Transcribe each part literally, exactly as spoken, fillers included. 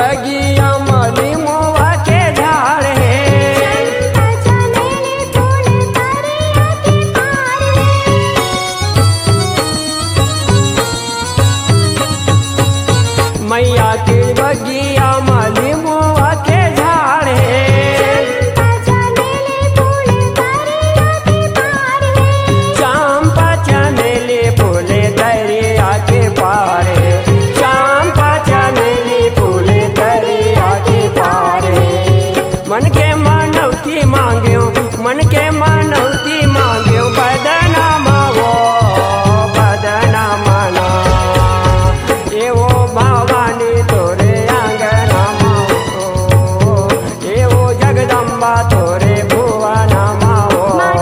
बगिया मली मोवा के झाड़ है। मैया के बगिया मली मोवा के झाड़ है। चंपा चमेली फूले दरिया के पार है। चंपा चमेली फूले दरिया के पार है। मन के मानवती मांग्यो मन के मानवती मांग्यो बदना मावो बदना माना एवो भवानी तोरे आंगना मावो एवो जगदम्बा तोरे भुवना मावो।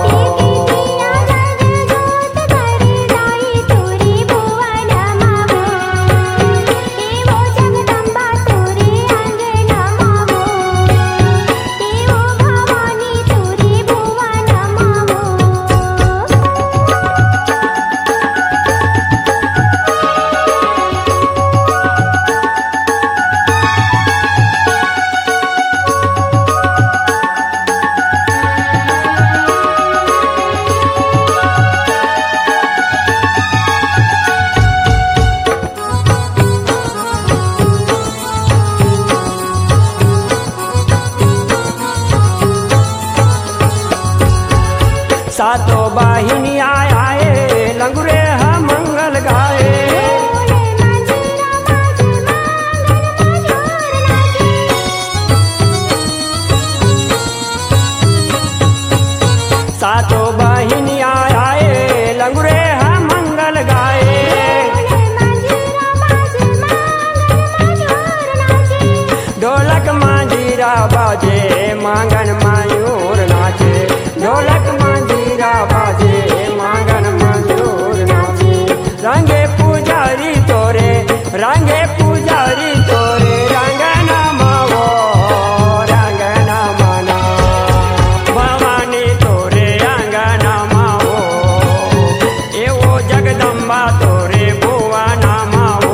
सातों बाहिनी आए लंगुरे हम मंगल गाए। सातों बाहिनी आए लंगुरे हम मंगल गाए। ढोलक मांजीरा बाजे मांगन मायूर नाचे। ढोलक मांजीरा बाजे मांगन मायूर नाचे। रंगे पुजारी तोरे रंगे पुजारी तोरे रंगना मावो रंगना माना भवानी तोरे अंगना मावो एवो जगदम्बा तोरे भुवना मावो।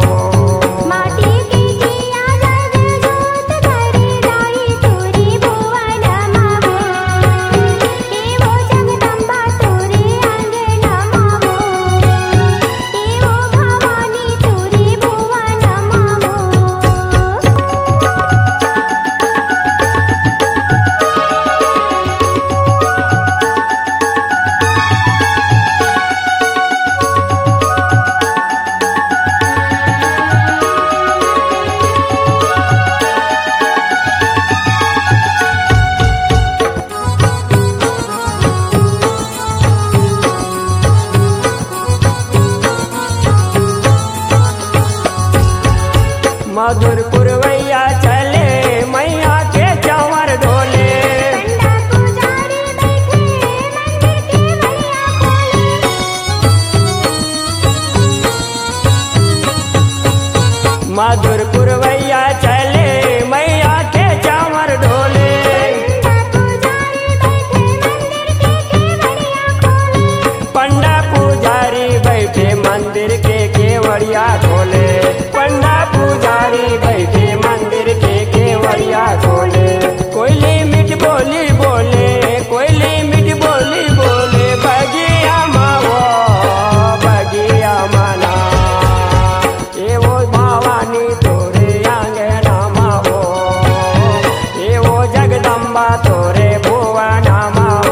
मधुर पुरवैया चले मैया के चंवर ढोले। मधुर पुरवैया चले मैया के चंवर ढोले। पंडा पुजारी बैठे मंदिर के केवड़िया खोले। पंडा पुजारी बैठे मंदिर के केवड़िया खोले। कोयली मीठ बोली बोले कोयली मीठ बोली बोले बगिया मावो बगिया माना एवो भवानी तोरे आंगना मावो एवो जगदम्बा तोरे भुवना मावो।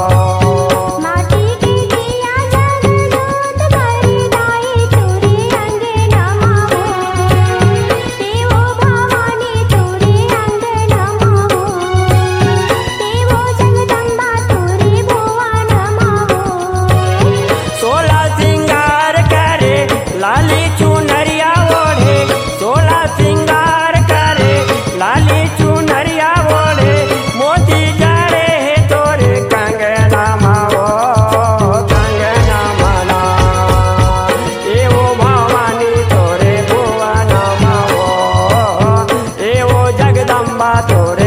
लाली चुनरिया ओढ़े सोला सिंगार करे। लाली चुनरिया ओढ़े मोती जड़े है तोरे कंगना मावो कंगना माला एवो भवानी तोरे भुवना मावो एवो जगदम्बा तोरे